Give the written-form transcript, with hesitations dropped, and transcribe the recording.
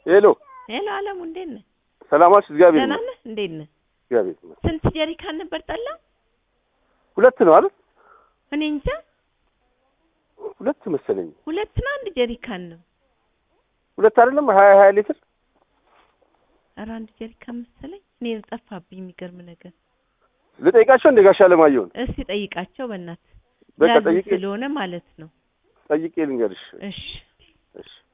ሄሎ ሄሎ አለሙ እንዴት ነህ? ሰላማሽ እግዚአብሔር ደህና ነህ? እንዴት ነህ? እግዚአብሔር ይመስገን። ስንት ጀሪካን ነበር ጠላ? ሁለት ነው አይደል? እኔ እንጃ ሁለት መሰለኝ። ሁለት ነው አንድ ጀሪካን ነው? ሁለት አይደለም 20 ሊትር። ኧረ አንድ ጀሪካን መሰለኝ። እኔ ጠፋብኝ የሚገርም ነገር። ልጠይቃቸው እንደ ጋሽ አለማየሁን። እስቲ ጠይቃቸው በእናትህ። በቃ ጠይቄ ስለሆነ ማለት ነው። ጠይቄ ልንገርሽ። እሺ እሺ